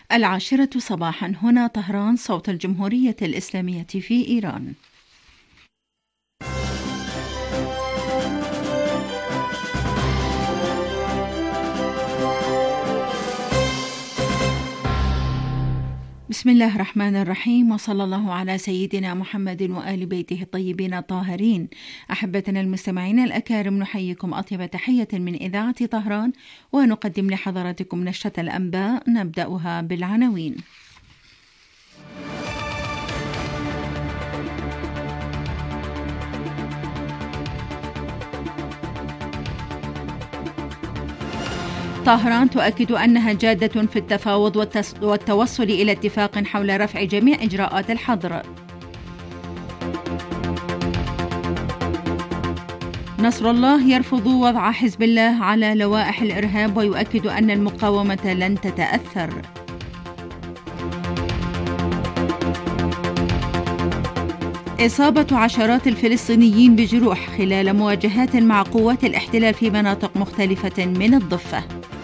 10:00 صباحا، هنا طهران، صوت الجمهورية الإسلامية في إيران. بسم الله الرحمن الرحيم، وصلى الله على سيدنا محمد وآل بيته الطيبين الطاهرين. أحبتنا المستمعين الأكارم، نحييكم أطيب تحية من إذاعة طهران، ونقدم لحضراتكم نشرة الأنباء نبدأها بالعناوين. طهران تؤكد أنها جادة في التفاوض والتوصل إلى اتفاق حول رفع جميع إجراءات الحظر. نصر الله يرفض وضع حزب الله على لوائح الإرهاب ويؤكد أن المقاومة لن تتأثر. إصابة عشرات الفلسطينيين بجروح خلال مواجهات مع قوات الاحتلال في مناطق مختلفة من الضفة.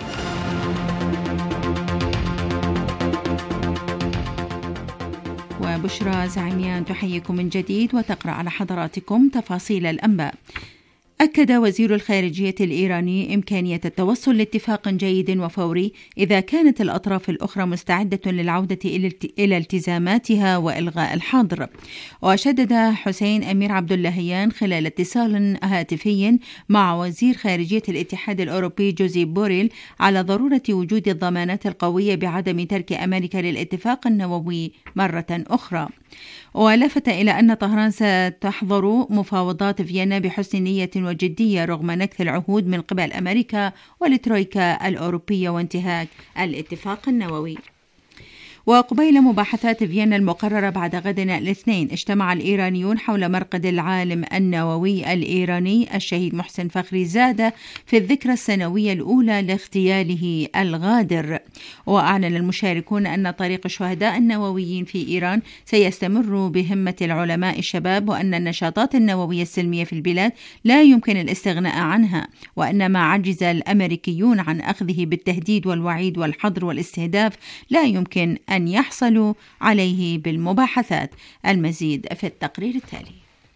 وبشرى زعيميان تحييكم من جديد وتقرأ على حضراتكم تفاصيل الأنباء. أكد وزير الخارجية الإيراني إمكانية التوصل لاتفاق جيد وفوري إذا كانت الأطراف الأخرى مستعدة للعودة إلى التزاماتها وإلغاء الحظر. وشدد حسين أمير عبد اللهيان خلال اتصال هاتفي مع وزير خارجية الاتحاد الأوروبي جوزيب بوريل على ضرورة وجود الضمانات القوية بعدم ترك أمريكا للاتفاق النووي مرة أخرى. ولفت إلى أن طهران ستحظر مفاوضات فيينا بحسن نية وجدية رغم نكث العهود من قبل أمريكا والترويكا الأوروبية وانتهاك الاتفاق النووي. وقبيل مباحثات فيينا المقررة بعد غد الاثنين، اجتمع الإيرانيون حول مرقد العالم النووي الإيراني الشهيد محسن فخريزادة في الذكرى السنوية الأولى لاغتياله الغادر. وأعلن المشاركون أن طريق الشهداء النوويين في إيران سيستمر بهمة العلماء الشباب، وأن النشاطات النووية السلمية في البلاد لا يمكن الاستغناء عنها، وأن ما عجز الأمريكيون عن أخذه بالتهديد والوعيد والحظر والاستهداف لا يمكن أن يحصلوا عليه بالمباحثات. المزيد في التقرير التالي.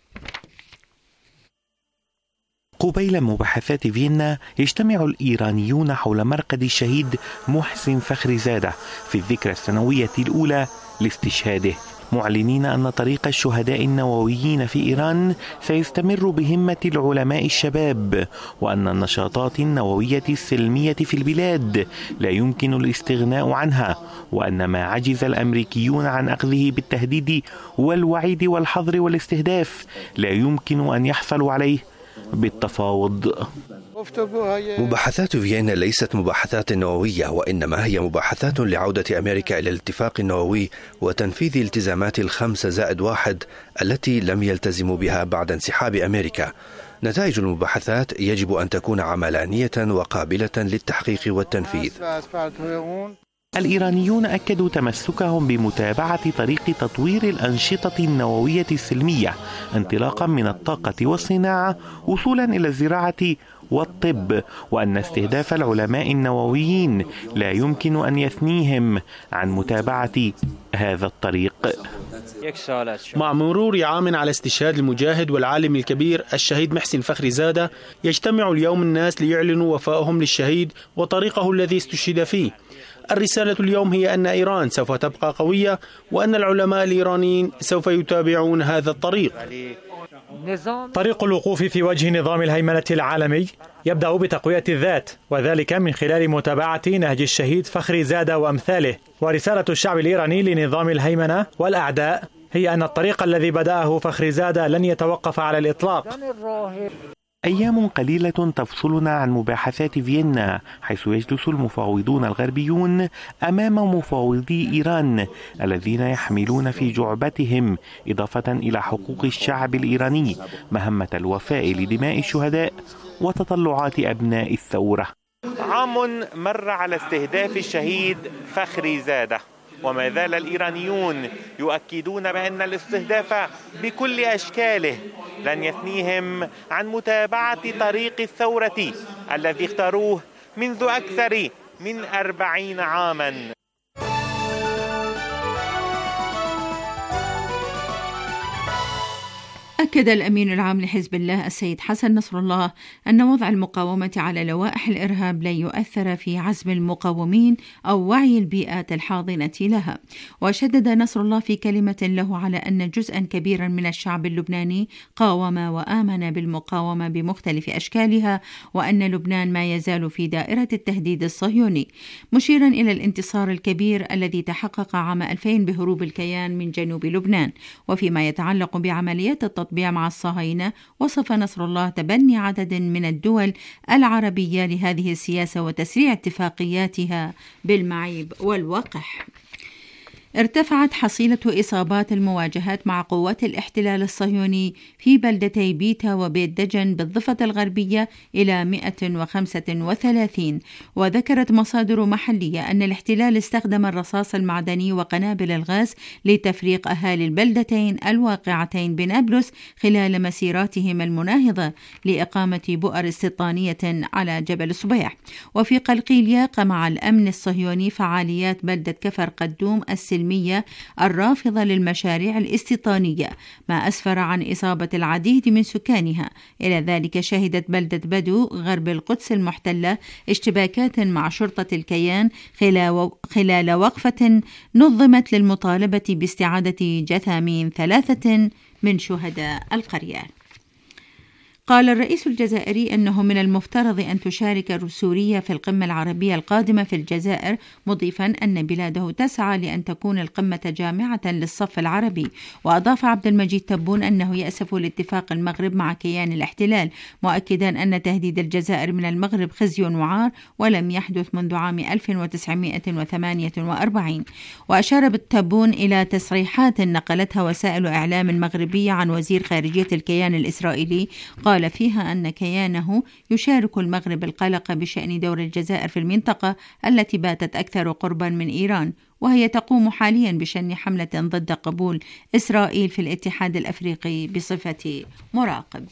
قبيل مباحثات فيينا يجتمع الإيرانيون حول مرقد الشهيد محسن فخريزادة في الذكرى السنوية الأولى لاستشهاده، معلنين أن طريق الشهداء النوويين في إيران سيستمر بهمة العلماء الشباب، وأن النشاطات النووية السلمية في البلاد لا يمكن الاستغناء عنها، وأن ما عجز الأمريكيون عن أخذه بالتهديد والوعيد والحظر والاستهداف لا يمكن أن يحصلوا عليه بالتفاوض. مباحثات فيينا ليست مباحثات نووية، وإنما هي مباحثات لعودة أمريكا إلى الاتفاق النووي وتنفيذ التزامات 5+1 التي لم يلتزموا بها بعد انسحاب أمريكا. نتائج المباحثات يجب أن تكون عملانية وقابلة للتحقيق والتنفيذ. الإيرانيون أكدوا تمسكهم بمتابعة طريق تطوير الأنشطة النووية السلمية، انطلاقا من الطاقة والصناعة وصولا إلى الزراعة والطب، وأن استهداف العلماء النوويين لا يمكن أن يثنيهم عن متابعة هذا الطريق. مع مرور عام على استشهاد المجاهد والعالم الكبير الشهيد محسن فخريزادة، يجتمع اليوم الناس ليعلنوا وفائهم للشهيد وطريقه الذي استشهد فيه. الرسالة اليوم هي أن إيران سوف تبقى قوية، وأن العلماء الإيرانيين سوف يتابعون هذا الطريق. طريق الوقوف في وجه نظام الهيمنة العالمي يبدأ بتقوية الذات، وذلك من خلال متابعة نهج الشهيد فخريزادة وأمثاله. ورسالة الشعب الإيراني لنظام الهيمنة والأعداء هي أن الطريق الذي بدأه فخريزادة لن يتوقف على الإطلاق. أيام قليلة تفصلنا عن مباحثات فيينا، حيث يجلس المفاوضون الغربيون أمام مفاوضي إيران الذين يحملون في جعبتهم، إضافة إلى حقوق الشعب الإيراني، مهمة الوفاء لدماء الشهداء وتطلعات أبناء الثورة. عام مر على استهداف الشهيد فخريزادة، وما زال الإيرانيون يؤكدون بأن الاستهداف بكل أشكاله لن يثنيهم عن متابعة طريق الثورة الذي اختاروه منذ أكثر من 40 عاما. أكد الأمين العام لحزب الله السيد حسن نصر الله أن وضع المقاومة على لوائح الإرهاب لن يؤثر في عزم المقاومين أو وعي البيئات الحاضنة لها. وشدد نصر الله في كلمة له على أن جزءا كبيرا من الشعب اللبناني قاوم وآمن بالمقاومة بمختلف أشكالها، وأن لبنان ما يزال في دائرة التهديد الصهيوني، مشيرا إلى الانتصار الكبير الذي تحقق عام 2000 بهروب الكيان من جنوب لبنان. وفيما يتعلق بعمليات التطبيع مع الصهاينة، وصف نصر الله تبني عدد من الدول العربية لهذه السياسة وتسريع اتفاقياتها بالمعيب والوقح. ارتفعت حصيلة إصابات المواجهات مع قوات الاحتلال الصهيوني في بلدتي بيتا وبيت دجن بالضفة الغربية إلى 135. وذكرت مصادر محلية أن الاحتلال استخدم الرصاص المعدني وقنابل الغاز لتفريق أهالي البلدتين الواقعتين بنابلس خلال مسيراتهم المناهضة لإقامة بؤر استيطانية على جبل صبيح. وفي قلقيلية قمع الأمن الصهيوني فعاليات بلدة كفر قدوم السلمية الرافضة للمشاريع الاستيطانية، ما أسفر عن إصابة العديد من سكانها. إلى ذلك شهدت بلدة بدو غرب القدس المحتلة اشتباكات مع شرطة الكيان خلال وقفة نظمت للمطالبة باستعادة جثامين 3 من شهداء القرية. قال الرئيس الجزائري أنه من المفترض أن تشارك سوريا في القمة العربية القادمة في الجزائر، مضيفا أن بلاده تسعى لأن تكون القمة جامعة للصف العربي. وأضاف عبد المجيد تبون أنه يأسف لاتفاق المغرب مع كيان الاحتلال، مؤكدا أن تهديد الجزائر من المغرب خزي وعار ولم يحدث منذ عام 1948. وأشار بالتبون إلى تصريحات نقلتها وسائل إعلام مغربية عن وزير خارجية الكيان الإسرائيلي، قال فيها أن كيانه يشارك المغرب القلق بشأن دور الجزائر في المنطقة التي باتت أكثر قربا من إيران، وهي تقوم حاليا بشن حملة ضد قبول إسرائيل في الاتحاد الأفريقي بصفة مراقب.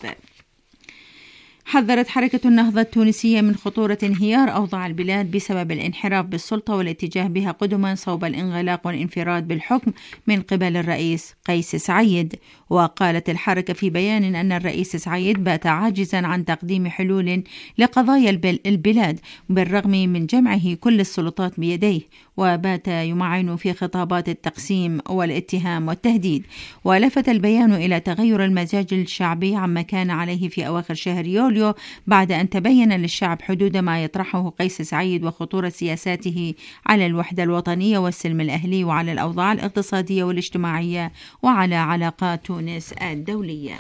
حذرت حركة النهضة التونسية من خطورة انهيار أوضاع البلاد بسبب الانحراف بالسلطة والاتجاه بها قدما صوب الانغلاق والانفراد بالحكم من قبل الرئيس قيس سعيد. وقالت الحركة في بيان أن الرئيس سعيد بات عاجزا عن تقديم حلول لقضايا البلاد بالرغم من جمعه كل السلطات بيديه، وبات يمعن في خطابات التقسيم والاتهام والتهديد. ولفت البيان إلى تغير المزاج الشعبي عما كان عليه في أواخر شهر يوليو بعد أن تبين للشعب حدود ما يطرحه قيس سعيد وخطورة سياساته على الوحدة الوطنية والسلم الأهلي وعلى الأوضاع الاقتصادية والاجتماعية وعلى علاقات تونس الدولية.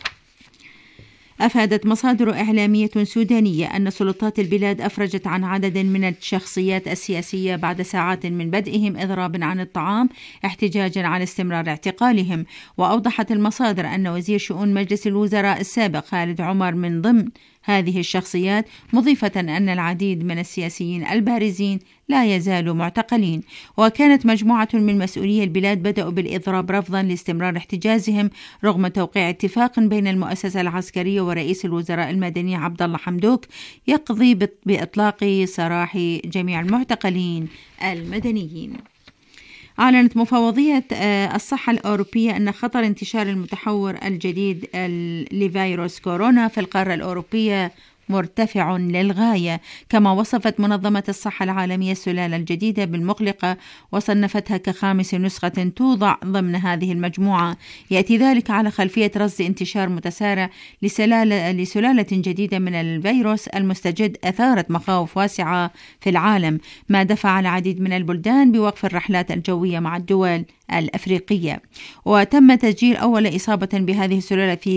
أفادت مصادر إعلامية سودانية أن سلطات البلاد أفرجت عن عدد من الشخصيات السياسية بعد ساعات من بدئهم إضراب عن الطعام احتجاجا على استمرار اعتقالهم. وأوضحت المصادر أن وزير شؤون مجلس الوزراء السابق خالد عمر من ضمن هذه الشخصيات، مضيفة أن العديد من السياسيين البارزين لا يزالوا معتقلين. وكانت مجموعة من مسؤولي البلاد بدأوا بالإضراب رفضا لاستمرار احتجازهم رغم توقيع اتفاق بين المؤسسة العسكرية ورئيس الوزراء المدني عبد الله حمدوك يقضي بإطلاق سراح جميع المعتقلين المدنيين. أعلنت مفوضية الصحة الأوروبية أن خطر انتشار المتحور الجديد لفيروس كورونا في القارة الأوروبية مرتفع للغاية، كما وصفت منظمة الصحة العالمية السلالة الجديدة بالمقلقة وصنفتها كخامس نسخة توضع ضمن هذه المجموعة. يأتي ذلك على خلفية رصد انتشار متسارع لسلالة جديدة من الفيروس المستجد أثارت مخاوف واسعة في العالم، ما دفع العديد من البلدان بوقف الرحلات الجوية مع الدول الأفريقية. وتم تسجيل أول إصابة بهذه السلالة في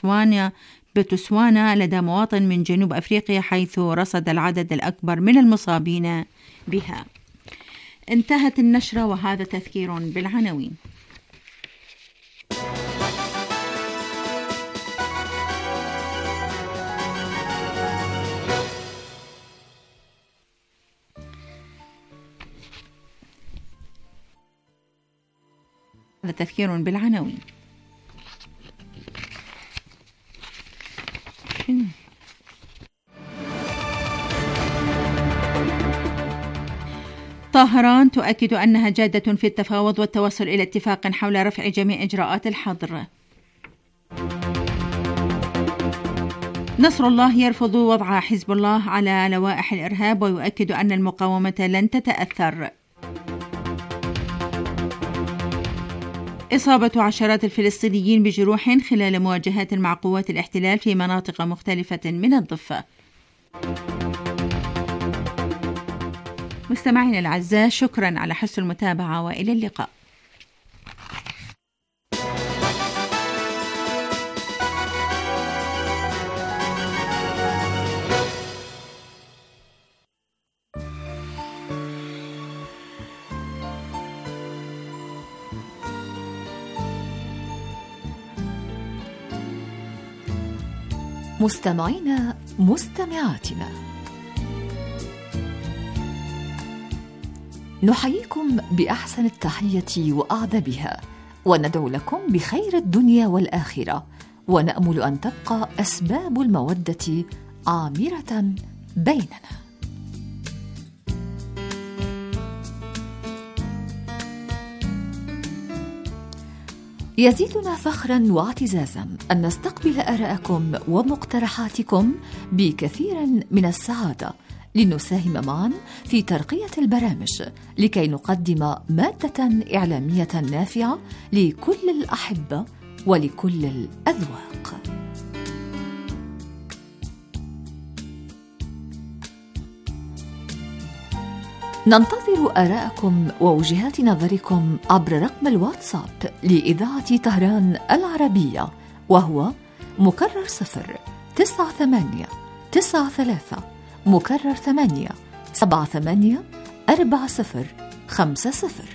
بوتسوانا لدى مواطن من جنوب أفريقيا، حيث رصد العدد الأكبر من المصابين بها. انتهت النشرة وهذا تذكير بالعناوين. هذا تذكير بالعناوين. طهران تؤكد أنها جادة في التفاوض والتوصل إلى اتفاق حول رفع جميع إجراءات الحظر. نصر الله يرفض وضع حزب الله على لوائح الإرهاب ويؤكد أن المقاومة لن تتأثر. إصابة عشرات الفلسطينيين بجروح خلال مواجهات مع قوات الاحتلال في مناطق مختلفة من الضفة. مستمعينا الأعزاء، شكرا على حسن المتابعة وإلى اللقاء. مستمعينا مستمعاتنا، نحييكم بأحسن التحية وأعذبها، وندعو لكم بخير الدنيا والآخرة، ونأمل أن تبقى أسباب المودة عامرة بيننا. يزيدنا فخرا واعتزازا أن نستقبل آراءكم ومقترحاتكم بكثير من السعادة، لنساهم معا في ترقية البرامج لكي نقدم مادة إعلامية نافعة لكل الأحبة ولكل الأذواق. ننتظر آراءكم ووجهات نظركم عبر رقم الواتساب لإذاعة طهران العربية، وهو مكرر 09893 مكرر 8784050.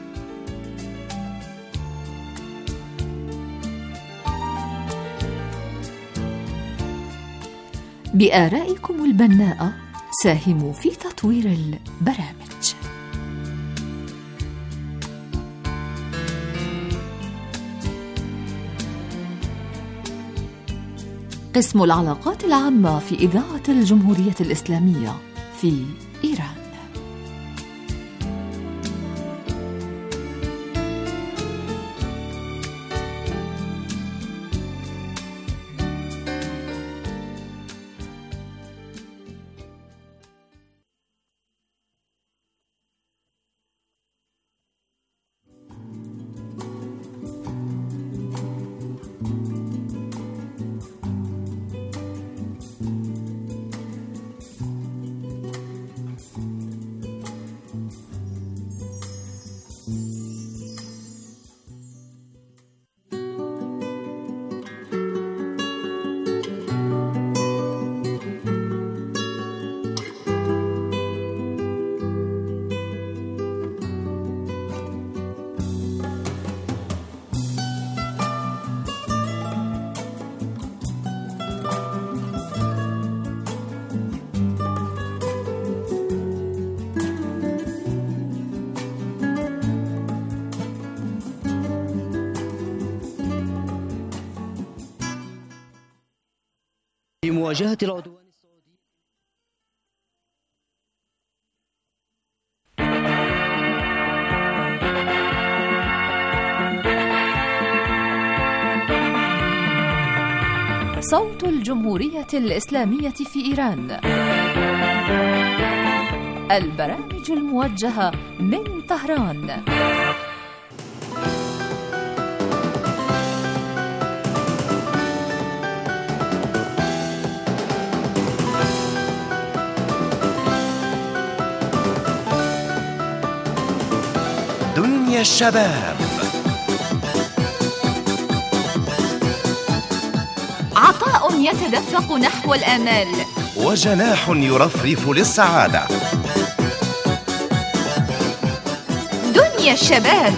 بآرائكم البناءة ساهموا في تطوير البرامج. قسم العلاقات العامة في إذاعة الجمهورية الإسلامية في إيران. في مواجهة العدوان السعودي. صوت الجمهورية الإسلامية في إيران، البرامج الموجهة من طهران. دنيا الشباب، عطاء يتدفق نحو الآمال، وجناح يرفرف للسعادة. دنيا الشباب،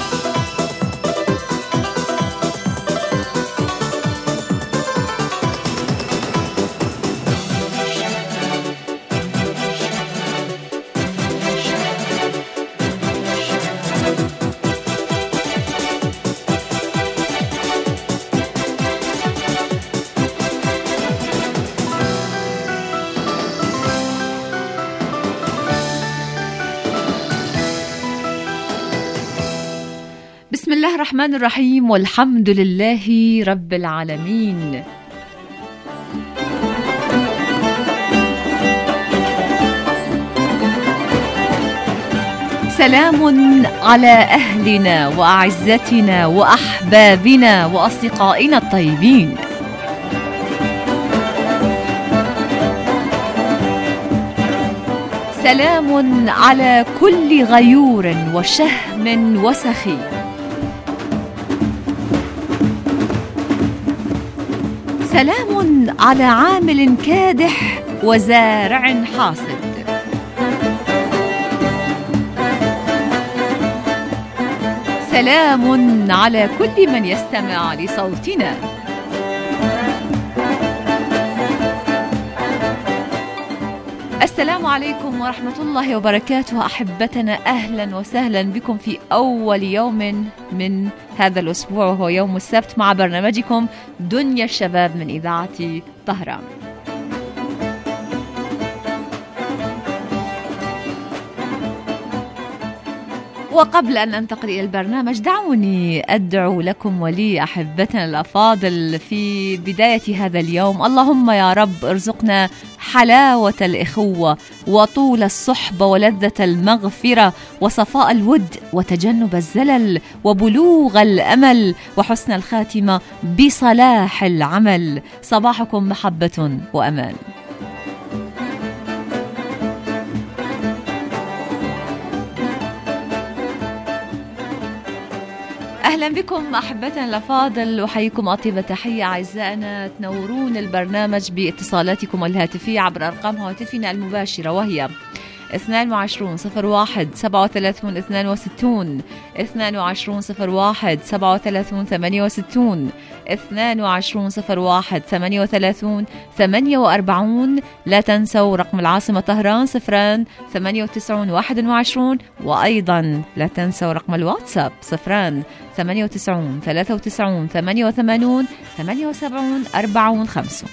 بسم الله الرحمن الرحيم، والحمد لله رب العالمين. سلام على أهلنا وأعزتنا وأحبابنا وأصدقائنا الطيبين. سلام على كل غيور وشهم وسخي. سلام على عامل كادح وزارع حاصد. سلام على كل من يستمع لصوتنا. السلام عليكم ورحمة الله وبركاته أحبتنا، أهلا وسهلا بكم في أول يوم من هذا الأسبوع، وهو يوم السبت، مع برنامجكم دنيا الشباب من إذاعة طهران. وقبل أن أنتقل إلى البرنامج دعوني أدعو لكم ولي أحبتنا الأفاضل في بداية هذا اليوم. اللهم يا رب ارزقنا حلاوة الإخوة وطول الصحبة ولذة المغفرة وصفاء الود وتجنب الزلل وبلوغ الأمل وحسن الخاتمة بصلاح العمل. صباحكم محبة وأمان. أهلا بكم أحبتنا الأفاضل، وحيكم أطيب تحية أعزائنا. تنورون البرنامج باتصالاتكم الهاتفية عبر أرقام هاتفنا المباشرة، وهي 22 01 37 62 22 01 37 68 22 01 38 48. لا تنسوا رقم العاصمة طهران 098 21، وأيضا لا تنسوا رقم الواتساب 098 93 88 78 45.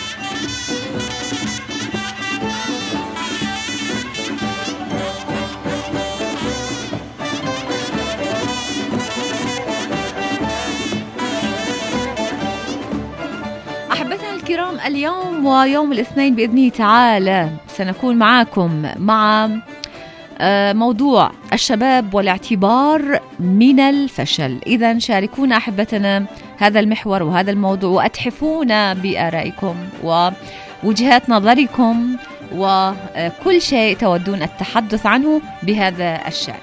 أحبتنا الكرام، اليوم ويوم الاثنين بإذنه تعالى سنكون معكم مع موضوع الشباب والاعتبار من الفشل. إذن شاركونا أحبتنا هذا المحور وهذا الموضوع، وأتحفونا بآرائكم ووجهات نظركم وكل شيء تودون التحدث عنه بهذا الشأن.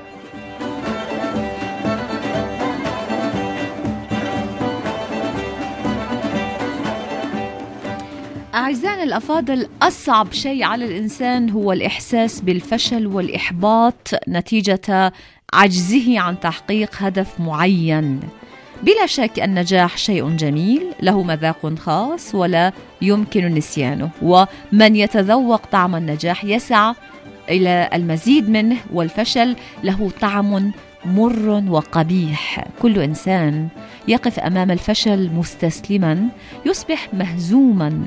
أعزائنا الأفاضل، أصعب شيء على الإنسان هو الإحساس بالفشل والإحباط نتيجة عجزه عن تحقيق هدف معين. بلا شك النجاح شيء جميل له مذاق خاص ولا يمكن نسيانه، ومن يتذوق طعم النجاح يسعى إلى المزيد منه، والفشل له طعم مر وقبيح. كل إنسان يقف أمام الفشل مستسلما يصبح مهزوما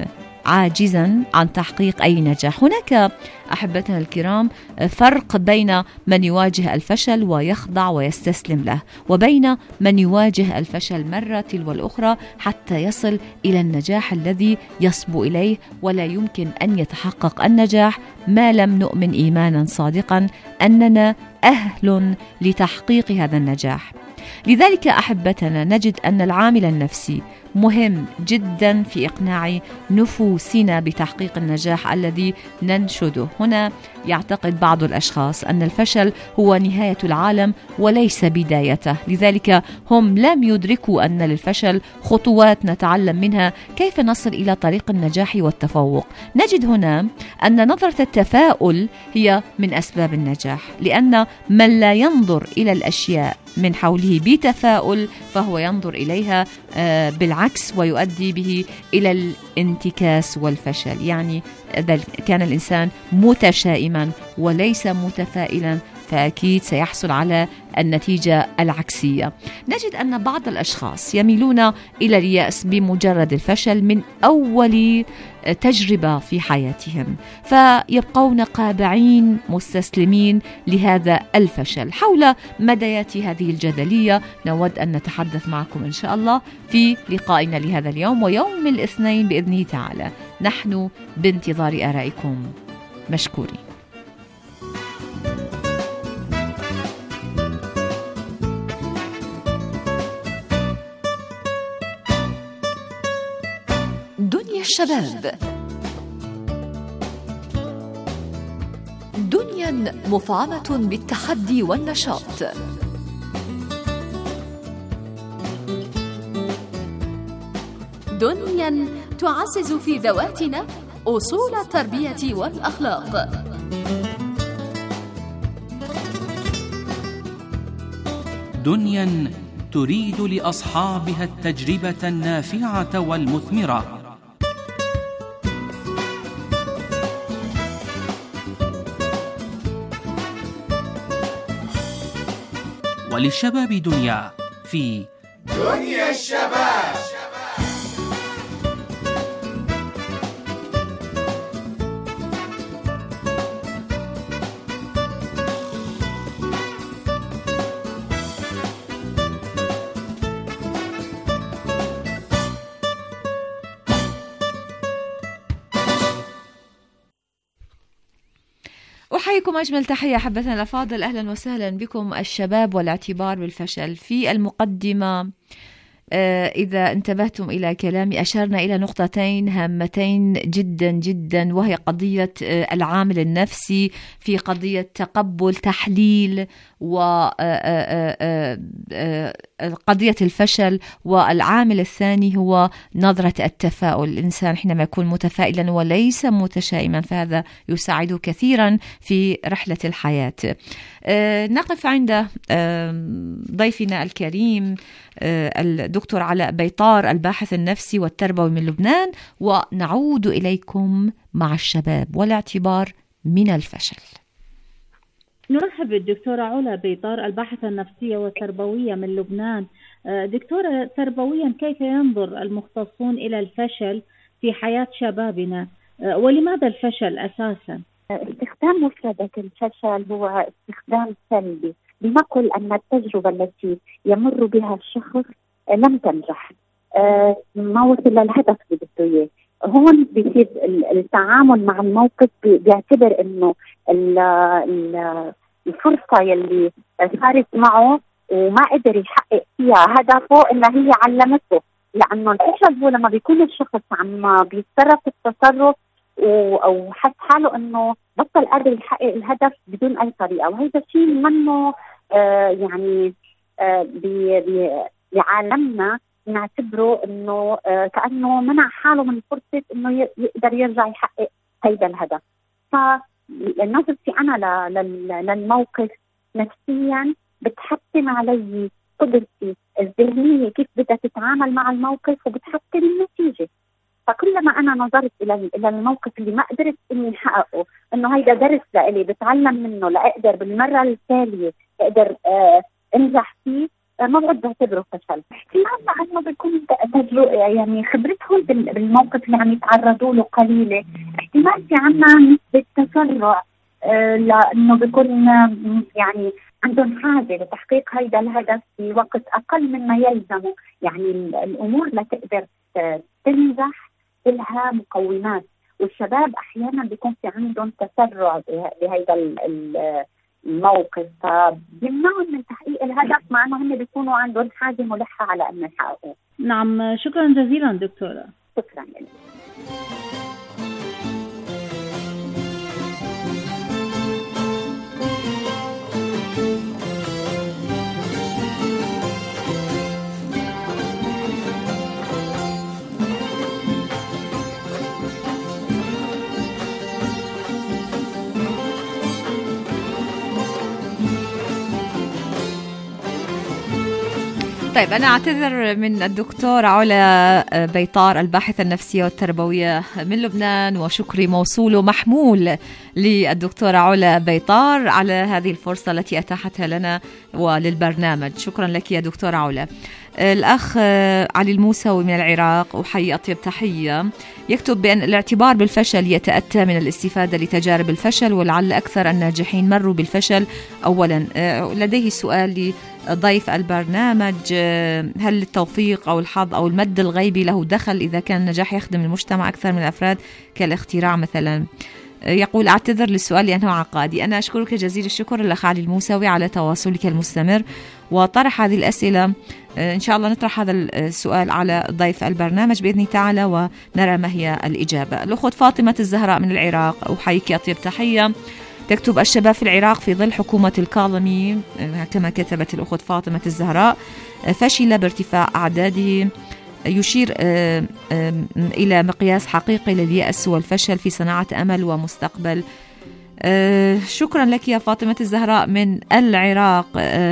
عاجزا عن تحقيق أي نجاح. هناك أحبتنا الكرام فرق بين من يواجه الفشل ويخضع ويستسلم له، وبين من يواجه الفشل مرة تلو الأخرى حتى يصل إلى النجاح الذي يصبو إليه. ولا يمكن أن يتحقق النجاح ما لم نؤمن إيمانا صادقا أننا أهل لتحقيق هذا النجاح. لذلك أحبتنا نجد أن العامل النفسي مهم جدا في إقناع نفوسنا بتحقيق النجاح الذي ننشده. هنا يعتقد بعض الأشخاص أن الفشل هو نهاية العالم وليس بدايته، لذلك هم لم يدركوا أن للفشل خطوات نتعلم منها كيف نصل إلى طريق النجاح والتفوق. نجد هنا أن نظرة التفاؤل هي من أسباب النجاح، لأن من لا ينظر إلى الأشياء من حوله بتفاؤل فهو ينظر إليها بالعكس ويؤدي به إلى الانتكاس والفشل. يعني كان الإنسان متشائما وليس متفائلا فأكيد سيحصل على النتيجة العكسية. نجد أن بعض الأشخاص يميلون إلى اليأس بمجرد الفشل من أول تجربة في حياتهم، فيبقون قابعين مستسلمين لهذا الفشل. حول مديات هذه الجدلية نود أن نتحدث معكم إن شاء الله في لقائنا لهذا اليوم ويوم الاثنين بإذنه تعالى. نحن بانتظار آرائكم، مشكورين. الشباب. دنيا مفعمة بالتحدي والنشاط. دنيا تعزز في ذواتنا أصول التربية والأخلاق. دنيا تريد لأصحابها التجربة النافعة والمثمرة. وللشباب دنيا في دنيا الشباب. أحييكم أجمل تحية أحبتنا الأفاضل، أهلا وسهلا بكم. الشباب والاعتبار بالفشل. في المقدمة إذا انتبهتم إلى كلامي أشرنا إلى نقطتين هامتين جدا جدا، وهي قضية العامل النفسي في قضية تقبل تحليل وقضية الفشل، والعامل الثاني هو نظرة التفاؤل. الإنسان حينما يكون متفائلا وليس متشائما فهذا يساعده كثيرا في رحلة الحياة. نقف عند ضيفنا الكريم الدكتور علاء بيطار الباحث النفسي والتربوي من لبنان، ونعود إليكم مع الشباب والاعتبار من الفشل. نرحب بالدكتورة علا بيطار الباحثة النفسية والتربوية من لبنان. دكتورة، تربويا كيف ينظر المختصون إلى الفشل في حياة شبابنا، ولماذا الفشل أساسا؟ استخدام مفردة الفشل هو استخدام سلبي، لنقل أن التجربة التي يمر بها الشخص لم تنجح، ما وصل للهدف اللي بده إياه. هون بيصير التعامل مع الموقف بيعتبر إنه الفرصة يلي صارت معه وما قدر يحقق فيها هدفه إنها هي علمته، لأنه الفشل هو لما بيكون الشخص عم بيتصرف التصرف أو حس حاله إنه بطل قادر يحقق الهدف بدون أي طريقة، وهذا الشيء منه يعني بعالمنا نعتبره إنه كأنه منع حاله من فرصة إنه يقدر يرجع يحقق هذا الهدف. فنظرتي أنا للموقف نفسيا بتحتم علي قدرتي الذهنية كيف بدها تتعامل مع الموقف، وبتحتم النتيجة. فكلما أنا نظرت إلى الموقف اللي ما قدرت إني أحققه إنه هيدا درس لإلي بتعلم منه لأقدر بالمرة التالية أقدر أنجح فيه، ما بعد بعتبره فشل. احتمال لأنه بيكون تجربة يعني خبرتهم بالموقف اللي عم يتعرضوا له قليلة، احتمال في عنا نسبة تسرع لأنه بيكون يعني عندهم حاجة لتحقيق هيدا الهدف في وقت أقل مما يلزمه. يعني الأمور لا تقدر تنجح لها مقومات، والشباب أحيانا بيكون في عندهم تسرع بهيدا الموقف، فبيمنعهم من تحقيق الهدف مع أنه هم بيكونوا عندهم حاجة ملحة على أن يحققوه. نعم، شكرا جزيلا دكتورة. شكرا لك. طيب، أنا أعتذر من الدكتور علا بيطار الباحثة النفسية والتربوية من لبنان، وشكري موصول ومحمول للدكتورة علا بيطار على هذه الفرصة التي أتاحتها لنا وللبرنامج. شكرا لك يا دكتورة علا. الأخ علي الموسوي من العراق، أحيي أطيب تحية، يكتب بأن الاعتبار بالفشل يتأتى من الاستفادة لتجارب الفشل، ولعل أكثر الناجحين مروا بالفشل أولا. لديه سؤال لضيف البرنامج: هل التوفيق أو الحظ أو المد الغيبي له دخل إذا كان النجاح يخدم المجتمع أكثر من الأفراد كالاختراع مثلا؟ يقول أعتذر للسؤال لأنه عقادي. أنا أشكرك جزيل الشكر الأخ علي الموسوي على تواصلك المستمر وطرح هذه الأسئلة. إن شاء الله نطرح هذا السؤال على ضيف البرنامج بإذن الله تعالى ونرى ما هي الإجابة. الأخت فاطمة الزهراء من العراق، أحييك أطيب تحية. تكتب: الشباب في العراق في ظل حكومة الكاظمي، كما كتبت الأخت فاطمة الزهراء، فشل بارتفاع أعداده، يشير إلى مقياس حقيقي لليأس والفشل في صناعة أمل ومستقبل. شكرا لك يا فاطمة الزهراء من العراق.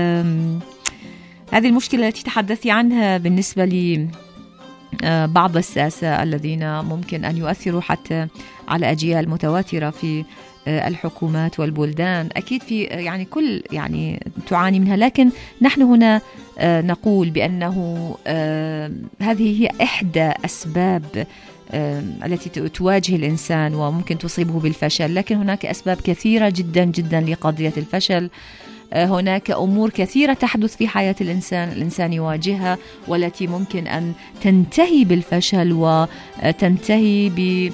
هذه المشكلة التي تحدثي عنها بالنسبة لبعض الساسة الذين ممكن أن يؤثروا حتى على أجيال متواترة في الحكومات والبلدان، أكيد في يعني كل يعني تعاني منها، لكن نحن هنا نقول بأنه هذه هي إحدى أسباب التي تواجه الإنسان وممكن تصيبه بالفشل، لكن هناك أسباب كثيرة جدا جدا لقضية الفشل. هناك أمور كثيرة تحدث في حياة الإنسان يواجهها والتي ممكن أن تنتهي بالفشل وتنتهي ب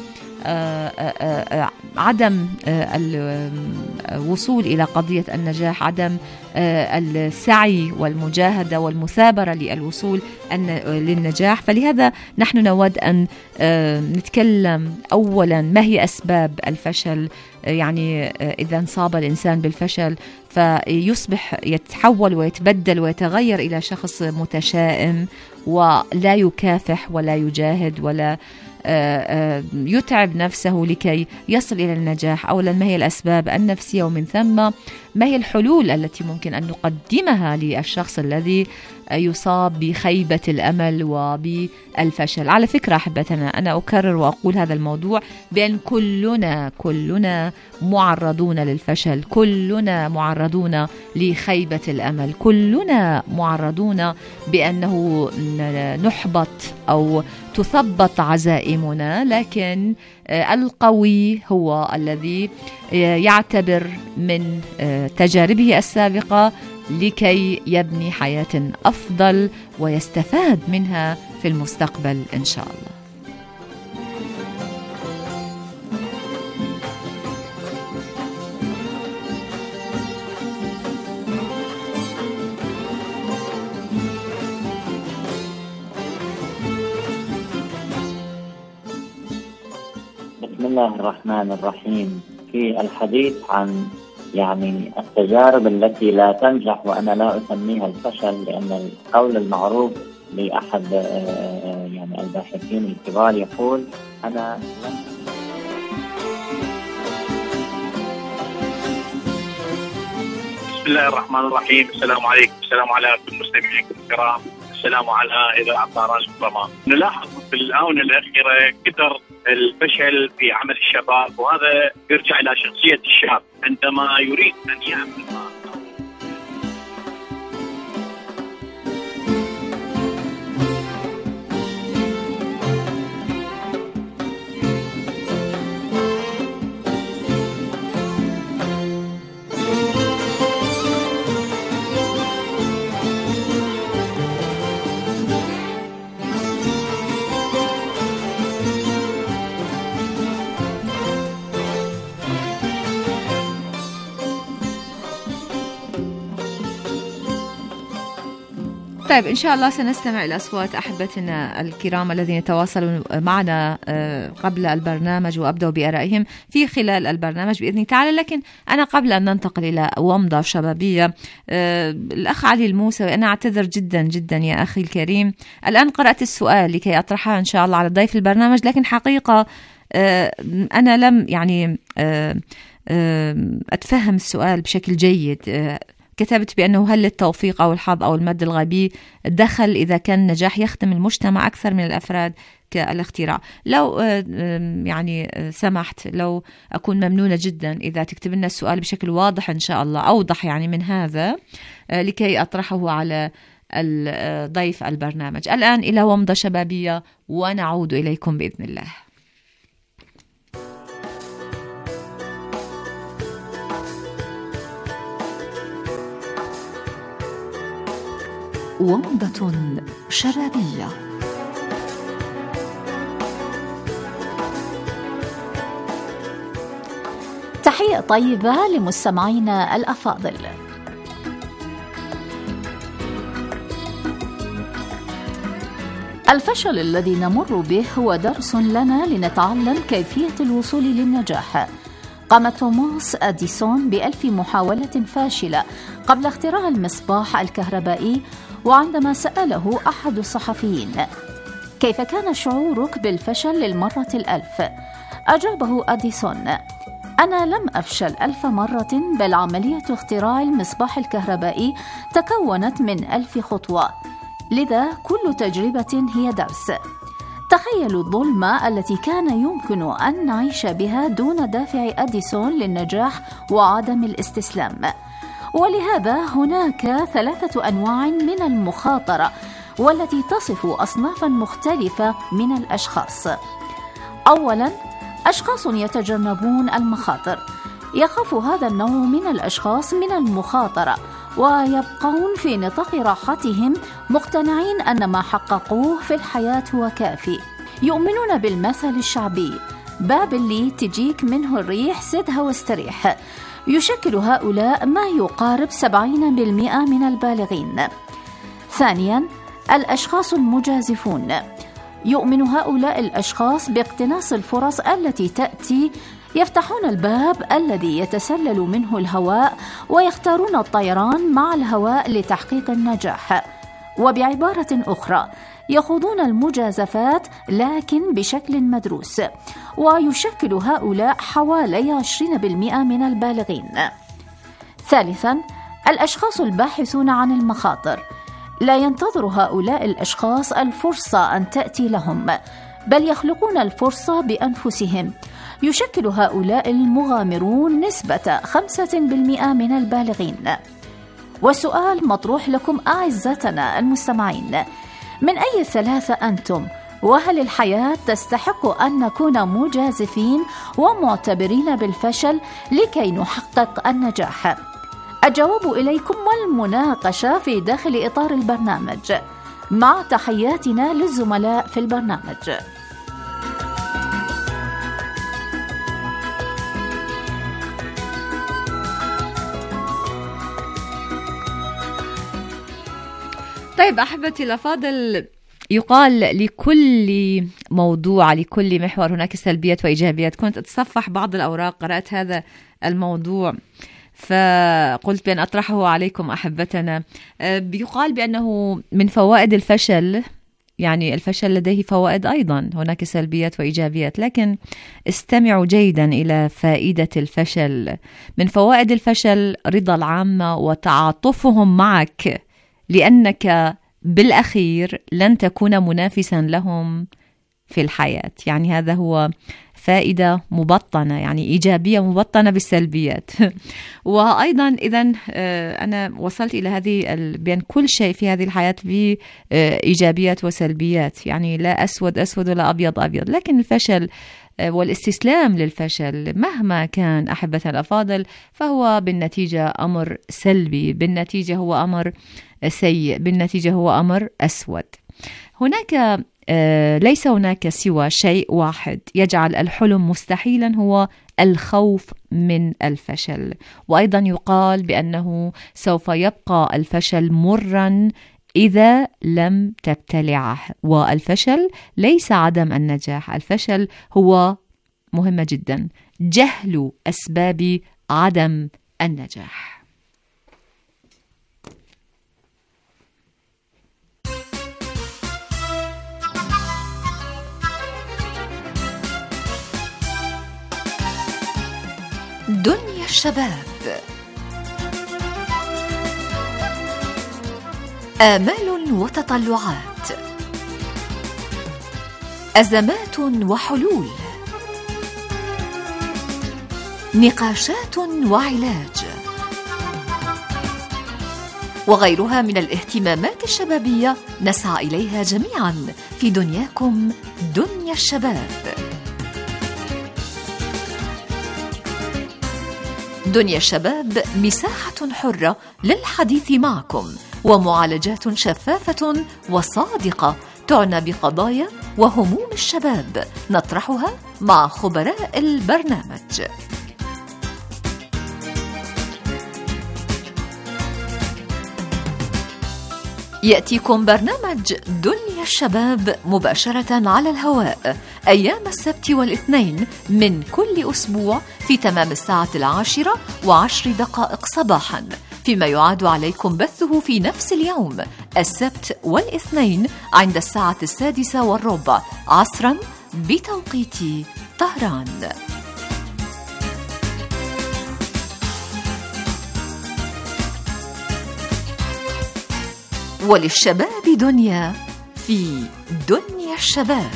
عدم الوصول إلى قضية النجاح، عدم السعي والمجاهدة والمثابرة للوصول للنجاح. فلهذا نحن نود أن نتكلم أولا ما هي أسباب الفشل. يعني إذا انصاب الإنسان بالفشل فيصبح يتحول ويتبدل ويتغير إلى شخص متشائم ولا يكافح ولا يجاهد ولا يتعب نفسه لكي يصل إلى النجاح. أولا ما هي الأسباب النفسية، ومن ثم ما هي الحلول التي ممكن أن نقدمها للشخص الذي يصاب بخيبة الأمل وبالفشل. على فكرة أحبتنا، أنا أكرر وأقول هذا الموضوع بأن كلنا معرضون للفشل، كلنا معرضون لخيبة الأمل، كلنا معرضون بأنه نحبط أو تثبط عزائمنا، لكن القوي هو الذي يعتبر من تجاربه السابقة لكي يبني حياة أفضل ويستفاد منها في المستقبل إن شاء الله. بسم الله الرحمن الرحيم. في الحديث عن يعني التجارب التي لا تنجح، وأنا لا أسميها الفشل، لأن القول المعروف لأحد يعني الباحثين الكبار يقول: أنا بسم الله الرحمن الرحيم. السلام عليكم، السلام على كل مستمعيكم الكرام، السلام على إذاعة طهران الكرام. نلاحظ في الآونة الأخيرة كثر الفشل في عمل الشباب، وهذا يرجع إلى شخصية الشاب عندما يريد أن يعمل ما طيب إن شاء الله سنستمع إلى أصوات أحبتنا الكرام الذين تواصلوا معنا قبل البرنامج وأبدوا بآرائهم في خلال البرنامج بإذن تعالى. لكن أنا قبل أن ننتقل إلى ومضة شبابية، الأخ علي الموسوي، أنا أعتذر جدا جدا يا أخي الكريم، الآن قرأت السؤال لكي أطرحها إن شاء الله على ضيف البرنامج، لكن حقيقة أنا لم يعني أتفهم السؤال بشكل جيد. كتبت بأنه هل التوفيق أو الحظ أو المد الغبي دخل إذا كان النجاح يخدم المجتمع أكثر من الأفراد كالاختراع؟ لو يعني سمحت، لو أكون ممنونة جدا إذا تكتب لنا السؤال بشكل واضح إن شاء الله، أوضح يعني من هذا، لكي أطرحه على ضيف البرنامج. الآن إلى ومضة شبابية ونعود إليكم بإذن الله. ومضة شبابية. تحية طيبة لمستمعينا الأفاضل. الفشل الذي نمر به هو درس لنا لنتعلم كيفية الوصول للنجاح. قام توماس أديسون ب1000 محاولة فاشلة قبل اختراع المصباح الكهربائي، وعندما سأله أحد الصحفيين: كيف كان شعورك بالفشل للمرة 1000؟ أجابه أديسون: أنا لم أفشل 1000 مرة، بل عملية اختراع المصباح الكهربائي تكونت من 1000 خطوة، لذا كل تجربة هي درس. تخيلوا الظلمة التي كان يمكن أن نعيش بها دون دافع أديسون للنجاح وعدم الاستسلام. ولهذا هناك 3 أنواع من المخاطرة، والتي تصف أصنافا مختلفة من الأشخاص. أولا، أشخاص يتجنبون المخاطر. يخاف هذا النوع من الأشخاص من المخاطرة، ويبقون في نطاق راحتهم مقتنعين أن ما حققوه في الحياة هو كافي. يؤمنون بالمثل الشعبي: باب اللي تجيك منه الريح سدها واستريح. يشكل هؤلاء ما يقارب 70% من البالغين. ثانياً، الأشخاص المجازفون. يؤمن هؤلاء الأشخاص باقتناص الفرص التي تأتي. يفتحون الباب الذي يتسلل منه الهواء ويختارون الطيران مع الهواء لتحقيق النجاح. وبعبارة أخرى، يخوضون المجازفات لكن بشكل مدروس. ويشكل هؤلاء حوالي 20% من البالغين. ثالثاً، الأشخاص الباحثون عن المخاطر. لا ينتظر هؤلاء الأشخاص الفرصة أن تأتي لهم، بل يخلقون الفرصة بأنفسهم. يشكل هؤلاء المغامرون نسبة 5% من البالغين. وسؤال مطروح لكم أعزتنا المستمعين: من أي الثلاثة أنتم؟ وهل الحياة تستحق أن نكون مجازفين ومعتبرين بالفشل لكي نحقق النجاح؟ الجواب إليكم والمناقشة في داخل إطار البرنامج، مع تحياتنا للزملاء في البرنامج. طيب أحبتي الأفاضل، يقال لكل موضوع، لكل محور هناك سلبيات وإيجابيات. كنت أتصفح بعض الأوراق، قرأت هذا الموضوع فقلت بأن أطرحه عليكم أحبتنا. يقال بأنه من فوائد الفشل، يعني الفشل لديه فوائد أيضا، هناك سلبيات وإيجابيات، لكن استمعوا جيدا إلى فائدة الفشل. من فوائد الفشل رضا العامة وتعاطفهم معك، لأنك بالأخير لن تكون منافسا لهم في الحياة. يعني هذا هو فائدة مبطنة، يعني إيجابية مبطنة بالسلبيات. وأيضا إذن أنا وصلت إلى هذه بأن كل شيء في هذه الحياة فيه إيجابيات وسلبيات، يعني لا أسود أسود ولا أبيض أبيض. لكن الفشل والاستسلام للفشل مهما كان أحبتنا الأفاضل فهو بالنتيجة أمر سلبي، بالنتيجة هو أمر سيء، بالنتيجة هو أمر أسود. هناك ليس هناك سوى شيء واحد يجعل الحلم مستحيلا، هو الخوف من الفشل. وأيضا يقال بأنه سوف يبقى الفشل مرا إذا لم تبتلعه. والفشل ليس عدم النجاح، الفشل هو مهمة جدا جهل أسباب عدم النجاح. دنيا الشباب، آمال وتطلعات، أزمات وحلول، نقاشات وعلاج، وغيرها من الاهتمامات الشبابية نسعى إليها جميعا في دنياكم دنيا الشباب. دنيا الشباب مساحة حرة للحديث معكم، ومعالجات شفافة وصادقة تعنى بقضايا وهموم الشباب نطرحها مع خبراء البرنامج. يأتيكم برنامج دنيا الشباب مباشرة على الهواء أيام السبت والاثنين من كل أسبوع في تمام 10:10 صباحا، فيما يعاد عليكم بثه في نفس اليوم السبت والاثنين عند 6:15 عصرا بتوقيت طهران. وللشباب دنيا في دنيا الشباب.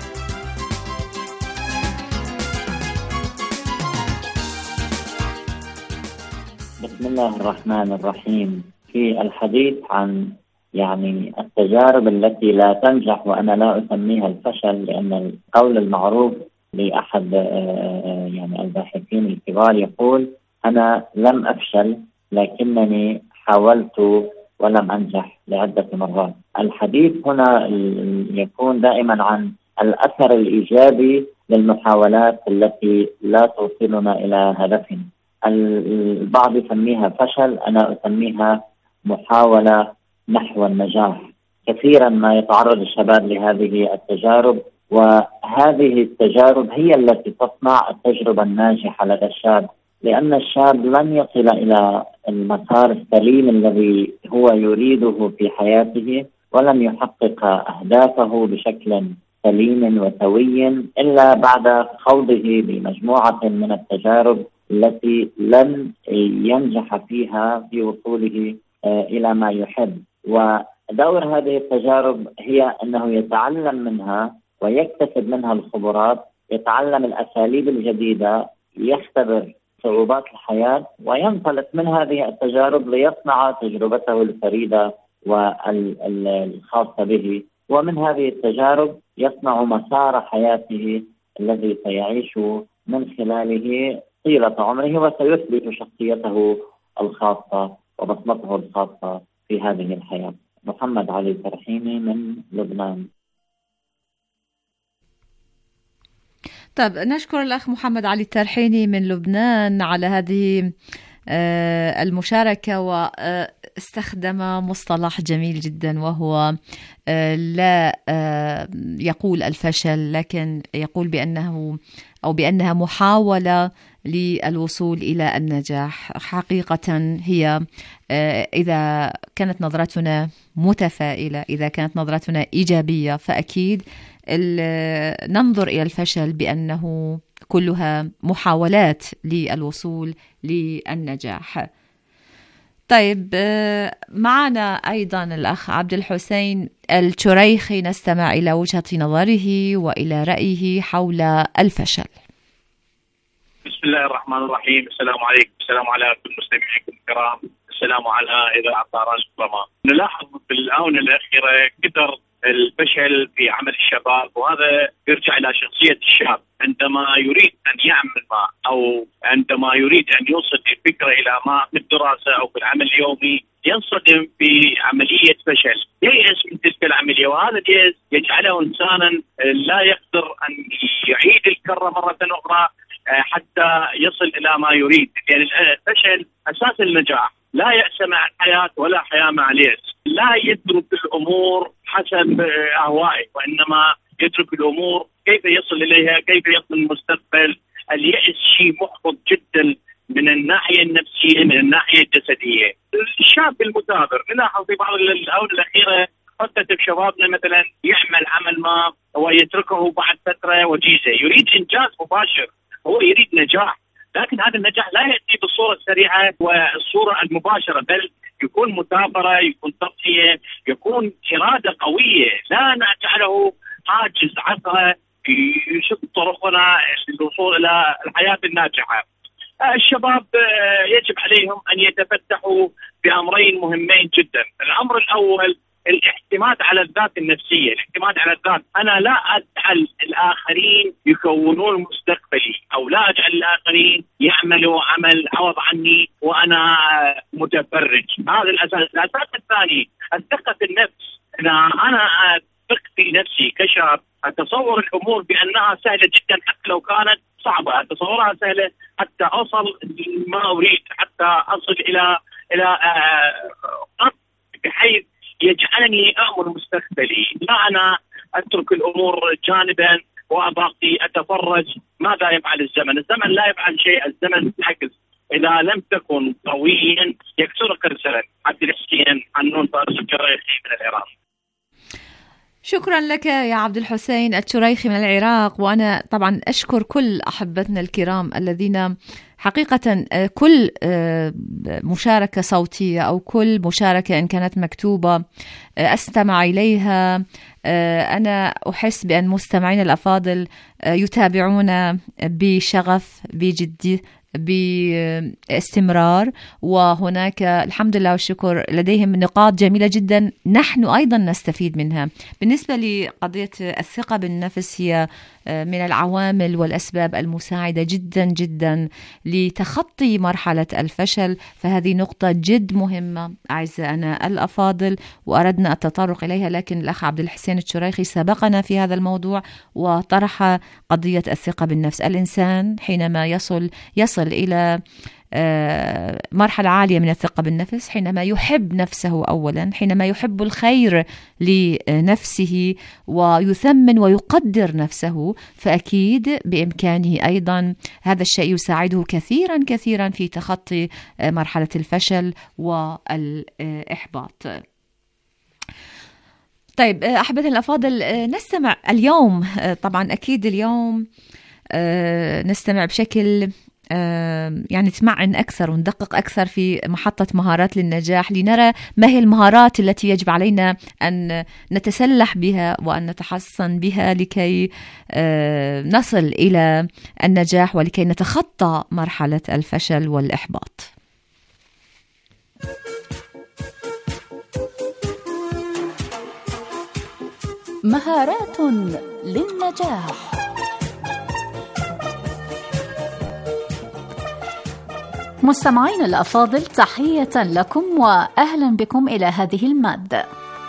بسم الله الرحمن الرحيم. في الحديث عن التجارب التي لا تنجح، وأنا لا أسميها الفشل، لأن القول المعروف لأحد الباحثين الكبار يقول: أنا لم أفشل لكنني حاولت ولم أنجح لعدة مرات. الحديث هنا يكون دائما عن الأثر الإيجابي للمحاولات التي لا توصلنا إلى هدفنا. البعض يسميها فشل، أنا أسميها محاولة نحو النجاح. كثيرا ما يتعرض الشباب لهذه التجارب، وهذه التجارب هي التي تصنع التجربة الناجحة لدى الشاب، لأن الشاب لن يصل إلى المسار السليم الذي هو يريده في حياته، ولن يحقق أهدافه بشكل سليم وسوي إلا بعد خوضه بمجموعة من التجارب التي لن ينجح فيها في وصوله إلى ما يحب. ودور هذه التجارب هي أنه يتعلم منها ويكتسب منها الخبرات، يتعلم الأساليب الجديدة، يختبر صعوبات الحياة، وينطلق من هذه التجارب ليصنع تجربته الفريدة والخاصة به، ومن هذه التجارب يصنع مسار حياته الذي سيعيش من خلاله طيلة عمره، وسيثبت شخصيته الخاصة وبصمته الخاصة في هذه الحياة. محمد علي ترحيمي من لبنان. طيب، نشكر الأخ محمد علي الترحيني من لبنان على هذه المشاركة، واستخدم مصطلح جميل جدا، وهو لا يقول الفشل، لكن يقول بأنها محاولة للوصول إلى النجاح. حقيقة هي إذا كانت نظرتنا متفائلة، إذا كانت نظرتنا إيجابية، فأكيد ننظر إلى الفشل بأنه كلها محاولات للوصول للنجاح. طيب، معنا أيضا الأخ عبد الحسين الشريخي، نستمع إلى وجهة نظره وإلى رأيه حول الفشل. بسم الله الرحمن الرحيم. السلام عليكم، السلام على كل مستمعيكم الكرام، السلام على إذاعة طهران الكرام. نلاحظ في الآونة الأخيرة كثر الفشل في عمل الشباب، وهذا يرجع إلى شخصية الشاب. عندما يريد أن يعمل ما، أو عندما يريد أن يوصل الفكرة إلى ما في الدراسة أو في العمل اليومي، ينصدم في عملية فشل، ييأس من تلك العملية، وهذا يجعله إنسانا لا يقدر أن يعيد الكرة مرة أخرى حتى يصل إلى ما يريد. يعني الفشل أساس النجاح. لا يأس مع الحياة ولا حياة مع اليأس. لا يترك الأمور حسب أهوائه، وإنما يترك الأمور كيف يصل إليها، كيف يصل المستقبل. اليأس شيء محبط جدا من الناحية النفسية، من الناحية الجسدية. الشاب المثابر نلاحظ في بعض الآونة الأخيرة قد تتب شبابنا مثلا يعمل عمل ما ويتركه بعد فترة وجيزة، يريد إنجاز مباشر، هو يريد نجاح، لكن هذا النجاح لا يأتي بالصورة السريعة والصورة المباشرة، بل يكون مثابرة، يكون تضحية، يكون إرادة قوية لا نجعله حاجز عثرة يشق طرقنا للوصول إلى الحياة الناجحة. الشباب يجب عليهم أن يتفتحوا بأمرين مهمين جدا. الأمر الأول الاعتماد على الذات النفسية، الاعتماد على الذات. أنا لا أجعل الآخرين يكونون مستقبلي، أو لا أجعل الآخرين يعملوا عمل عوض عني وأنا متفرج. هذا الأساس. الأساس الثاني الثقة في النفس. أنا أثق في نفسي كشاب، أتصور الأمور بأنها سهلة جدا حتى لو كانت صعبة، أتصورها سهلة حتى أصل ما أريد، حتى أصل إلى بحيث يجعلني آمل مستقبلي، لا أنا أترك الأمور جانبا وأبقي أتفرج ماذا يفعل الزمن. الزمن لا يفعل شيء، الزمن بالعكس إذا لم تكن قويا يكسرك رسلا. عبد الحسين عنون فارس الشريخي من العراق. شكرا لك يا عبد الحسين الشريخي من العراق. وأنا طبعا أشكر كل أحبتنا الكرام الذين حقيقة كل مشاركة صوتية أو كل مشاركة إن كانت مكتوبة أستمع إليها. أنا أحس بأن مستمعين الأفاضل يتابعون بشغف بجدية باستمرار، وهناك الحمد لله والشكر لديهم نقاط جميلة جدا نحن أيضا نستفيد منها. بالنسبة لقضية الثقة بالنفس هي من العوامل والأسباب المساعدة جدا جدا لتخطي مرحلة الفشل، فهذه نقطة جد مهمة أعزائنا الأفاضل وأردنا التطرق إليها، لكن الأخ عبد الحسين الشريخي سبقنا في هذا الموضوع وطرح قضية الثقة بالنفس. الإنسان حينما يصل إلى مرحلة عالية من الثقة بالنفس حينما يحب نفسه أولا، حينما يحب الخير لنفسه ويثمن ويقدر نفسه، فأكيد بإمكانه أيضا هذا الشيء يساعده كثيرا كثيرا في تخطي مرحلة الفشل والإحباط. طيب أحبتنا الأفاضل، نستمع اليوم طبعا أكيد اليوم نستمع بشكل يعني نتمعن أكثر وندقق أكثر في محطة مهارات للنجاح لنرى ما هي المهارات التي يجب علينا أن نتسلح بها وأن نتحصن بها لكي نصل إلى النجاح ولكي نتخطى مرحلة الفشل والإحباط. مهارات للنجاح. مستمعين الأفاضل، تحية لكم وأهلا بكم إلى هذه المادة.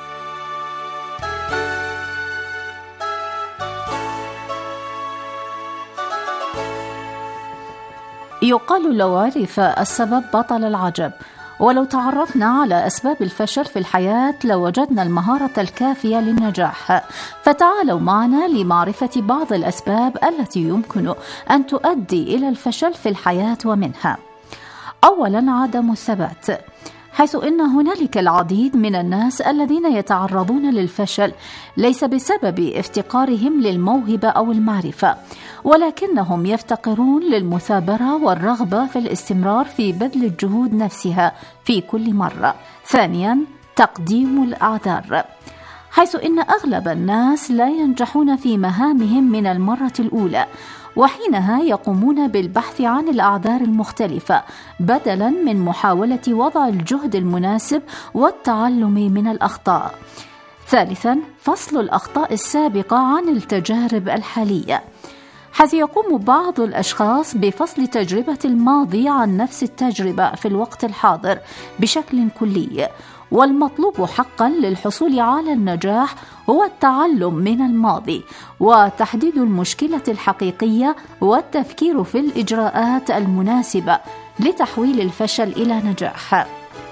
يقال لو عرف السبب بطل العجب، ولو تعرفنا على أسباب الفشل في الحياة لوجدنا المهارة الكافية للنجاح. فتعالوا معنا لمعرفة بعض الأسباب التي يمكن أن تؤدي إلى الفشل في الحياة ومنها: أولاً عدم الثبات، حيث إن هنالك العديد من الناس الذين يتعرضون للفشل ليس بسبب افتقارهم للموهبة أو المعرفة، ولكنهم يفتقرون للمثابرة والرغبة في الاستمرار في بذل الجهود نفسها في كل مرة. ثانياً تقديم الأعذار، حيث إن أغلب الناس لا ينجحون في مهامهم من المرة الأولى، وحينها يقومون بالبحث عن الأعذار المختلفة بدلاً من محاولة وضع الجهد المناسب والتعلم من الأخطاء. ثالثاً فصل الأخطاء السابقة عن التجارب الحالية، حيث يقوم بعض الأشخاص بفصل تجربة الماضي عن نفس التجربة في الوقت الحاضر بشكل كلي. والمطلوب حقا للحصول على النجاح هو التعلم من الماضي وتحديد المشكلة الحقيقية والتفكير في الإجراءات المناسبة لتحويل الفشل إلى نجاح.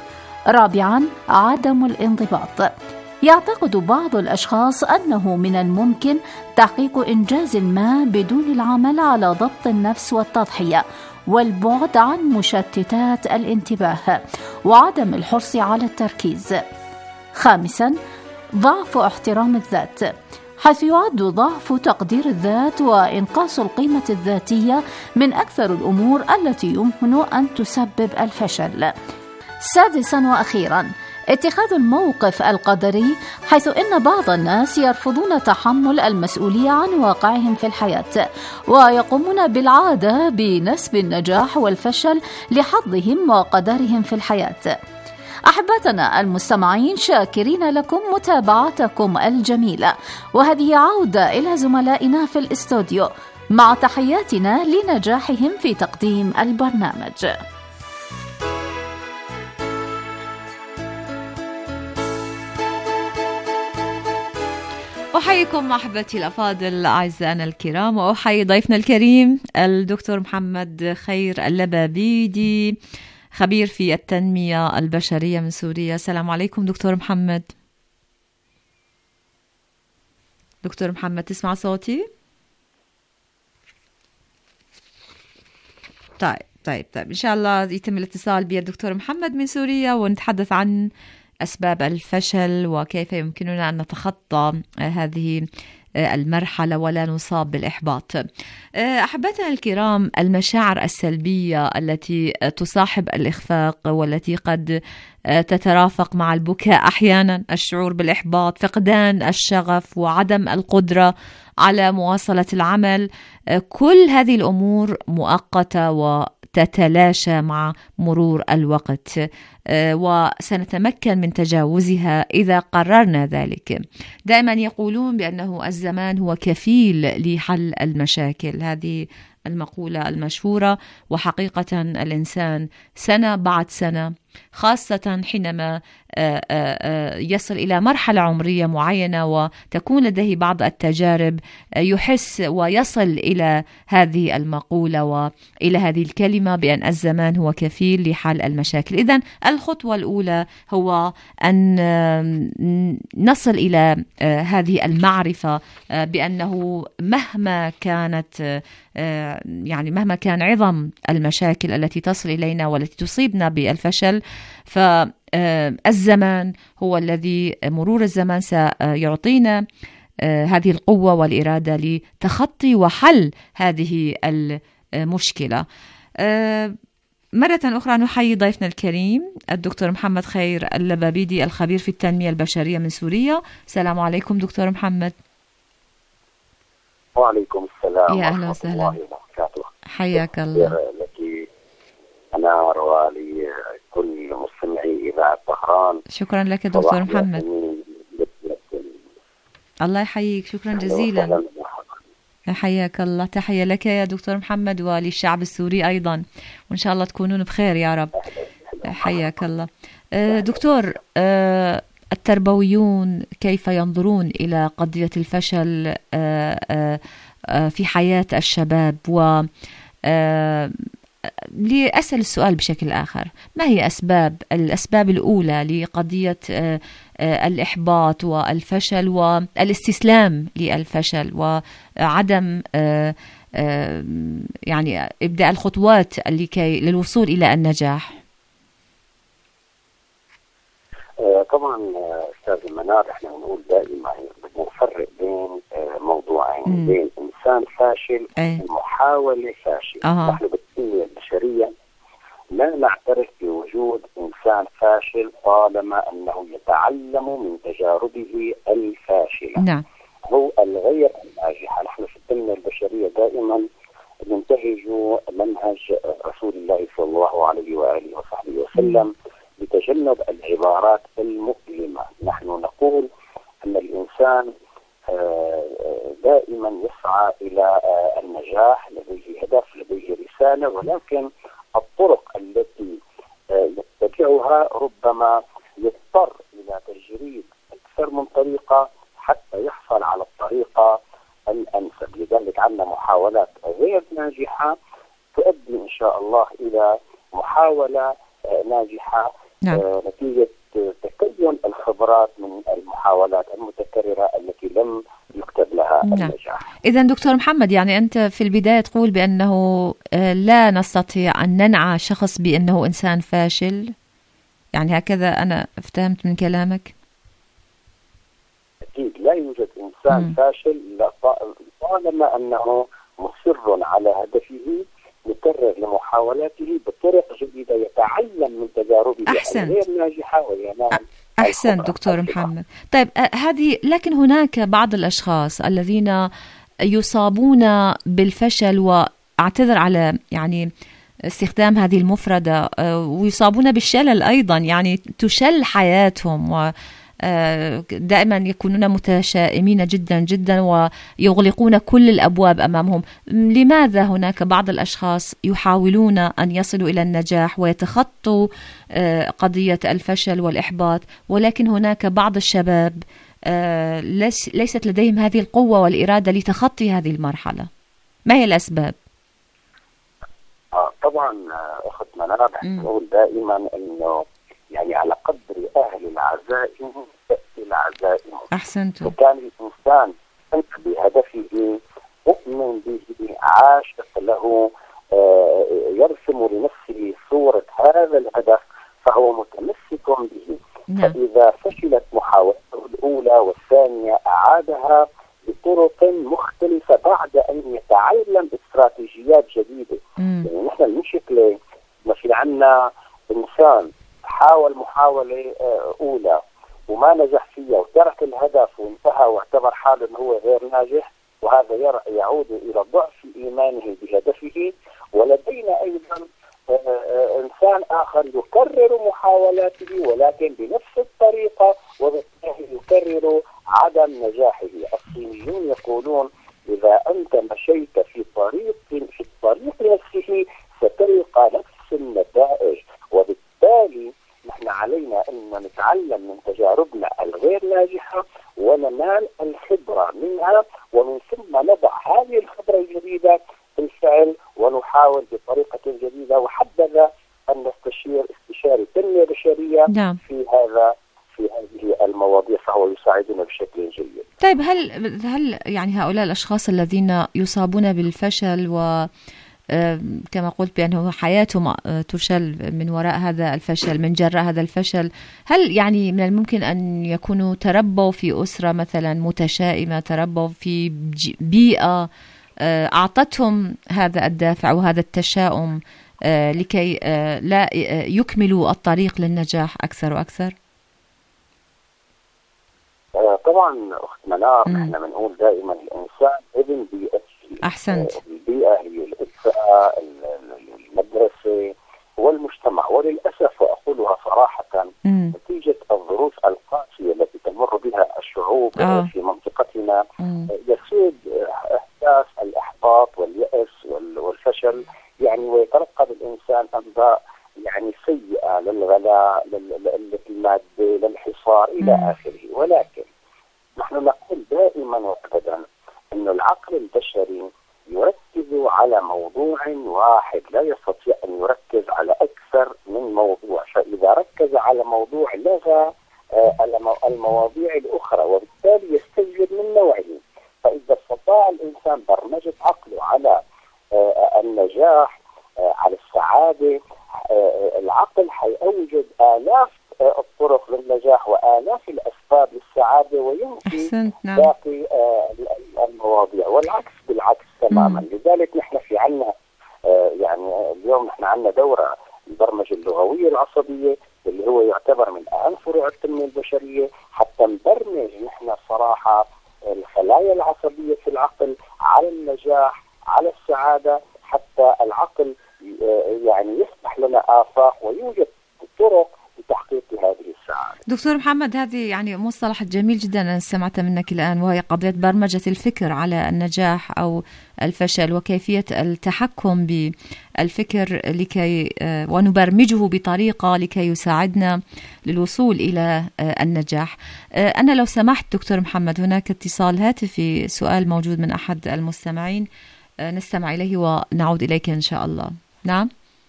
رابعا عدم الانضباط، يعتقد بعض الأشخاص أنه من الممكن تحقيق إنجاز ما بدون العمل على ضبط النفس والتضحية والبعد عن مشتتات الانتباه وعدم الحرص على التركيز. خامساً ضعف احترام الذات، حيث يعد ضعف تقدير الذات وإنقاص القيمة الذاتية من أكثر الأمور التي يمكن أن تسبب الفشل. سادساً وأخيراً اتخاذ الموقف القدري، حيث إن بعض الناس يرفضون تحمل المسؤولية عن واقعهم في الحياة ويقومون بالعادة بنسب النجاح والفشل لحظهم وقدرهم في الحياة. أحبتنا المستمعين، شاكرين لكم متابعتكم الجميلة، وهذه عودة إلى زملائنا في الاستوديو مع تحياتنا لنجاحهم في تقديم البرنامج. أحييكم أحبتي الأفاضل أعزائنا الكرام، وأحيي ضيفنا الكريم الدكتور محمد خير اللبابيدي، خبير في التنمية البشرية من سوريا. السلام عليكم دكتور محمد. دكتور محمد تسمع صوتي؟ طيب إن شاء الله يتم الاتصال بالدكتور محمد من سوريا ونتحدث عن أسباب الفشل وكيف يمكننا أن نتخطى هذه المرحلة ولا نصاب بالإحباط. أحبتنا الكرام، المشاعر السلبية التي تصاحب الإخفاق والتي قد تترافق مع البكاء أحيانا، الشعور بالإحباط، فقدان الشغف وعدم القدرة على مواصلة العمل، كل هذه الأمور مؤقتة وتتلاشى مع مرور الوقت، وسنتمكن من تجاوزها إذا قررنا ذلك. دائما يقولون بأنه الزمان هو كفيل لحل المشاكل، هذه المقولة المشهورة، وحقيقة الإنسان سنة بعد سنة، خاصة حينما يصل إلى مرحلة عمرية معينة وتكون لديه بعض التجارب، يحس ويصل إلى هذه المقولة وإلى هذه الكلمة بأن الزمان هو كفيل لحل المشاكل. إذن الخطوة الأولى هو أن نصل إلى هذه المعرفة بأنه مهما كانت مهما كان عظم المشاكل التي تصل إلينا والتي تصيبنا بالفشل، فالزمان هو الذي، مرور الزمان سيعطينا هذه القوة والإرادة لتخطي وحل هذه المشكلة. مرة أخرى نحيي ضيفنا الكريم الدكتور محمد خير اللبابيدي، الخبير في التنمية البشرية من سوريا. السلام عليكم دكتور محمد. وعليكم السلام. يا أهلا وسهلا. حياك الله. لك أنار ولكل مستمعي إذاعة طهران. شكرا لك دكتور محمد. الله يحييك، شكرا جزيلا. حياك الله. تحية لك يا دكتور محمد وللشعب السوري أيضا، وإن شاء الله تكونون بخير يا رب. حياك الله. دكتور، التربويون كيف ينظرون إلى قضية الفشل في حياة الشباب؟ و لأسأل السؤال بشكل آخر، ما هي الأسباب الأولى لقضية الإحباط والفشل والاستسلام للفشل وعدم إبداء الخطوات للوصول إلى النجاح؟ طبعا أستاذ منار، احنا بنقول دائما بنفرق بين موضوعين، بين إنسان فاشل ومحاولة فاشلة. نحن بالتنمية البشرية لا نعترف بوجود إنسان فاشل طالما أنه يتعلم من تجاربه الفاشلة. نعم. هو الغير الناجحة. نحن في التنمية البشرية دائما ننتهج منهج رسول الله صلى الله عليه وآله وصحبه وسلم بتجنب العبارات المؤلمة. نحن نقول أن الإنسان دائما يسعى إلى النجاح، لديه هدف، لديه رسالة، ولكن الطرق التي يتبعها ربما يضطر إلى تجريب أكثر من طريقة حتى يحصل على الطريقة الأنسب. لذلك عندنا محاولات غير ناجحة تؤدي إن شاء الله إلى محاولة ناجحة. نعم. نتيجة تكون الخبرات من المحاولات المتكررة التي لم يكتب لها النجاح. إذن دكتور محمد، أنت في البداية تقول بأنه لا نستطيع أن ننعى شخص بأنه إنسان فاشل، هكذا أنا فهمت من كلامك؟ أكيد لا يوجد إنسان فاشل طالما أنه مصر على هدفه، يكرر لمحاولاته بطرق جديدة، يتعلم من تجاربه غير ناجحة وينال. أحسن دكتور محمد. طيب لكن هناك بعض الأشخاص الذين يصابون بالفشل، وأعتذر على استخدام هذه المفردة، ويصابون بالشلل أيضا، تشل حياتهم، و دائما يكونون متشائمين جدا جدا ويغلقون كل الأبواب أمامهم. لماذا هناك بعض الأشخاص يحاولون أن يصلوا إلى النجاح ويتخطوا قضية الفشل والإحباط، ولكن هناك بعض الشباب ليست لديهم هذه القوة والإرادة لتخطي هذه المرحلة؟ ما هي الأسباب؟ طبعا أخت منار، نقول دائما أنه على قدر أهل العزائم تأتي العزائم. أحسنتم. وكان الإنسان بهدفه، مؤمن به، عاشق له، يرسم لنفسه صورة هذا الهدف، فهو متمسك به. فإذا فشلت محاولته الأولى والثانية أعادها بطرق مختلفة بعد أن يتعلم استراتيجيات جديدة. يعني نحن المشكلة ما في عنا إنسان حاول محاولة أولى وما نجح فيها وترك الهدف وانتهى واعتبر حاله أنه هو غير ناجح، وهذا يعود إلى ضعف إيمانه بهدفه. ولدينا أيضا إنسان آخر يكرر محاولاته ولكن بنفس الطريقة وبالتالي يكرر عدم نجاحه. الصينيون يقولون إذا أنت مشيت في الطريق نفسه ستلقى نفس النتائج، وبالتالي نحن علينا أن نتعلم من تجاربنا الغير ناجحة وننال الخبرة منها، ومن ثم نضع هذه الخبرة الجديدة في الفعل ونحاول بطريقة جديدة. وحبذا أن نستشير استشاري تنمية بشرية في هذه المواضيع، فهو يساعدنا بشكل جيد. طيب هل يعني هؤلاء الأشخاص الذين يصابون بالفشل و كما قلت بأنه حياتهم تشل من وراء هذا الفشل، من جراء هذا الفشل، هل يعني من الممكن أن يكونوا تربوا في أسرة مثلا متشائمة، تربوا في بيئة أعطتهم هذا الدافع وهذا التشاؤم لكي لا يكملوا الطريق للنجاح أكثر وأكثر؟ طبعا أخت منار، نحن بنقول دائما الإنسان ابن بيئته. أحسنت. البيئة هي الأسرة، المدرسة والمجتمع. وللأسف وأقولها صراحة نتيجة الظروف القاسية التي تمر بها الشعوب في منطقتنا يسود إحساس الإحباط واليأس والفشل، يعني ويترقب الإنسان أنباء يعني سيئة للغلاء، للمادة، للحصار إلى آخره. ولكن نحن نقول دائما وأبدا أن العقل البشري يركز على موضوع واحد، لا يستطيع أن يركز على أكثر من موضوع. فإذا ركز على موضوع لغى المواضيع الأخرى، وبالتالي يستجلب من نوعه. فإذا استطاع الإنسان برمجة عقله على النجاح، على السعادة، العقل حيوجد آلاف الطرق للنجاح وآلاف الأسباب للسعادة وينفي باقي المواضيع. والعكس بالعكس تماما. لذلك نحن في عنا يعني اليوم نحن عنا دورة البرمجة اللغوية العصبية اللي هو يعتبر من أهم فروع التنمية البشرية، حتى نبرمج نحن صراحة الخلايا العصبية في العقل على النجاح، على السعادة، حتى العقل يعني يفتح لنا آفاق ويوجد طرق لتحقيق هذه السعادة. دكتور محمد، هذه يعني مصطلح جميل جدا أنا سمعتها منك الآن، وهي قضية برمجة الفكر على النجاح أو الفشل، وكيفية التحكم بالفكر لكي ونبرمجه بطريقة لكي يساعدنا للوصول إلى النجاح. أنا لو سمحت دكتور محمد، هناك اتصال هاتفي، سؤال موجود من أحد المستمعين، نستمع إليه ونعود إليك إن شاء الله. نعم.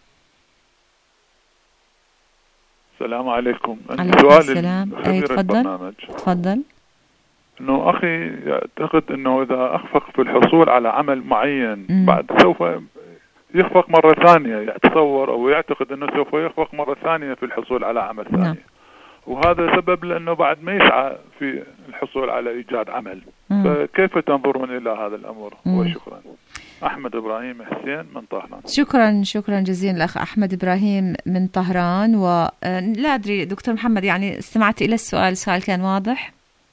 السلام عليكم. سؤال خبير البرنامج. تفضل. انه اخي يعتقد انه اذا اخفق في الحصول على عمل معين بعد سوف يخفق مرة ثانية، يتصور او يعتقد انه سوف يخفق مرة ثانية في الحصول على عمل ثاني. وهذا سبب لانه بعد ما يسعى في الحصول على ايجاد عمل. فكيف تنظرون الى هذا الامر؟ وشكرا. أحمد إبراهيم حسين من طهران. شكرا جزيلا الأخ أحمد إبراهيم من طهران. ولا أدري دكتور محمد، يعني استمعت إلى السؤال كان واضح؟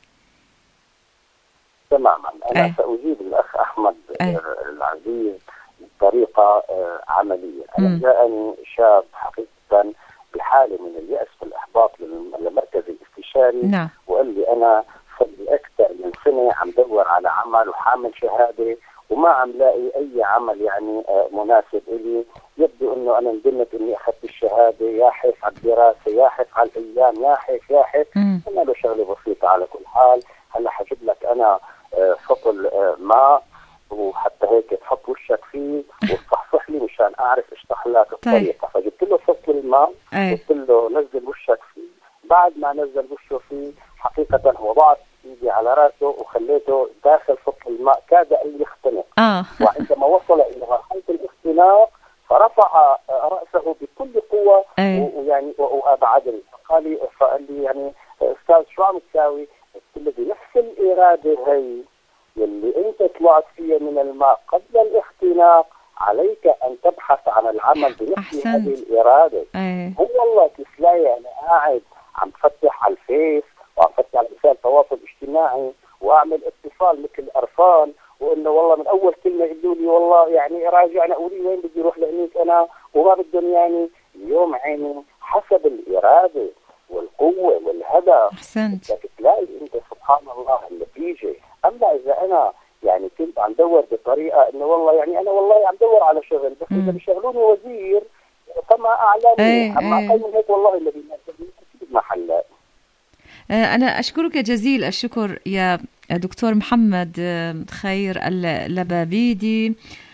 تماما. أنا سأجيب الأخ أحمد العزيز بطريقة عملية. أنا جاءني شاب حقيقة بحالة من اليأس والإحباط للمركز الاستشاري، وقال لي أنا صار لي أكثر من سنة عم دور على عمل وحامل شهادة وما عم لاقي أي عمل يعني مناسب إلي. يبدو إنه أنا ندمت إني أخذت الشهادة، ياحف على الدراسة، ياحف على الأيام، ياحف. أنا له شغلة بسيطة على كل حال. هلا حجيب لك أنا فصل ماء وحتى هيك تحط وشك فيه وتصحصح لي مشان أعرف إيش تحلات الطريقة. فجبت له فصل الماء قلت له نزل وشك فيه. بعد ما نزل وشه فيه حقيقة وضعت إيدي على رأسه وخليته داخل فصل الماء كاد أن يختنق. وعندما وصل إلى مرحلة الاختناق فرفع رأسه بكل قوة ويعني وأبعدني، فقال لي يعني أستاذ شو عم تساوي؟ قلت له بنفس الإرادة هي يلي أنت طلعت فيها من الماء قبل الاختناق عليك أن تبحث عن العمل بنفس هذه الإرادة. هو والله كيف لا يعني قاعد عم فتح على الفيس وعم فتح على وسائل التواصل الاجتماعي واعمل اتصال مثل القرفان، وانه والله من اول كلمه يقولوا لي والله يعني راجعنا قولي وين بدي اروح لهنيك انا وما بدهم يعني. اليوم عيني حسب الاراده والقوه والهدف. احسنت. بدك تلاقي انت سبحان الله النتيجه. اما اذا انا يعني كنت عم دور بطريقه انه والله يعني انا والله عم دور على شغل بس اذا بيشغلوني وزير فما اعلمني، اما اقل من هيك والله اللي بيناسبني اكيد ما حل. أنا أشكرك جزيل الشكر يا دكتور محمد خير اللبابيدي،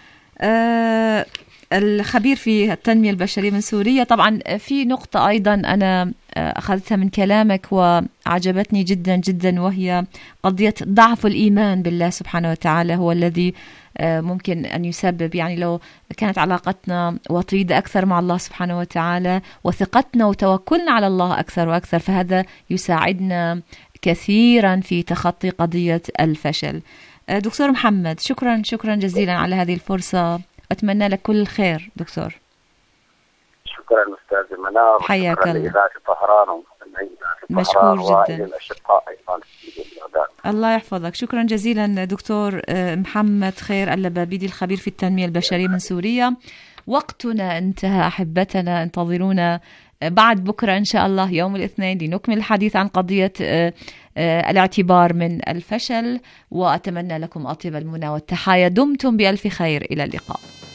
الخبير في التنمية البشرية من سوريا. طبعا في نقطة أيضا أنا أخذتها من كلامك وعجبتني جدا جدا، وهي قضية ضعف الإيمان بالله سبحانه وتعالى هو الذي ممكن أن يسبب، يعني لو كانت علاقتنا وطيدة أكثر مع الله سبحانه وتعالى وثقتنا وتوكلنا على الله أكثر وأكثر، فهذا يساعدنا كثيرا في تخطي قضية الفشل. دكتور محمد شكرا جزيلا على هذه الفرصة، أتمنى لك كل الخير دكتور. شكرا أستاذ منار، حياك الله. لإذاعة طهران ومستمعين مشكور جدا. الأشقاء أيضا في بغداد. الله يحفظك. شكرا جزيلا دكتور محمد خير اللبابيدي الخبير في التنمية البشرية من سوريا. وقتنا انتهى أحبتنا، انتظرونا بعد بكرة إن شاء الله يوم الاثنين لنكمل الحديث عن قضية الاعتبار من الفشل، وأتمنى لكم أطيب المنى والتحايا. دمتم بألف خير، إلى اللقاء.